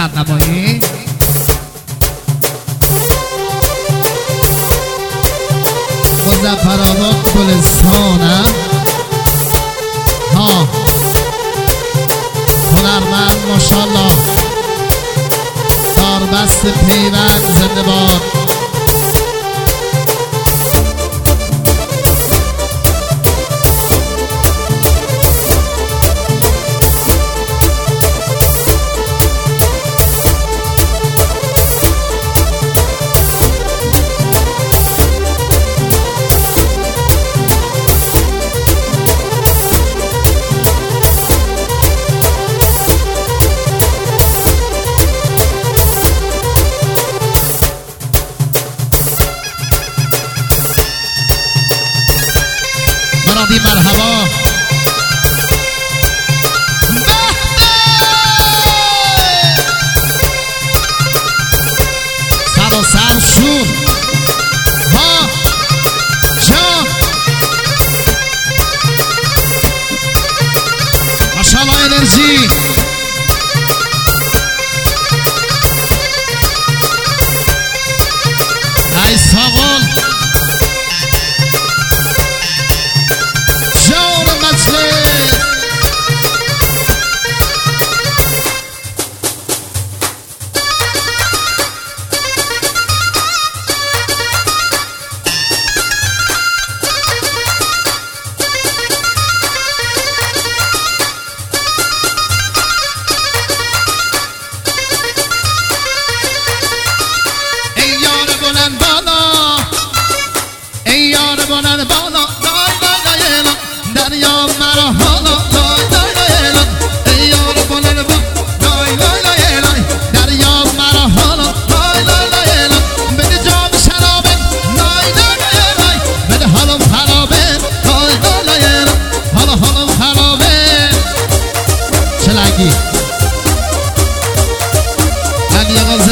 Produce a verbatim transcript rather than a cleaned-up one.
هنرنمایی مظفرآباد گلستانم ها هنرمند ماشاءالله کاربست پیوند زنده باد مرادی مرحبا سر و سر شور ها جان ماشاءالله انرژی ای ساغل بلند بالا دای دای دای ایلا دریا مرا حالا دای دای دای ایلا ای یار بلند بالا دای دای دای ایلا دریا مرا حالا دای دای دای ایلا بده جام شرابه دای دای دای ایلا بده حالم خرابه دای دای دای ایلا حالا حالم خرابه چه لگی علی آقا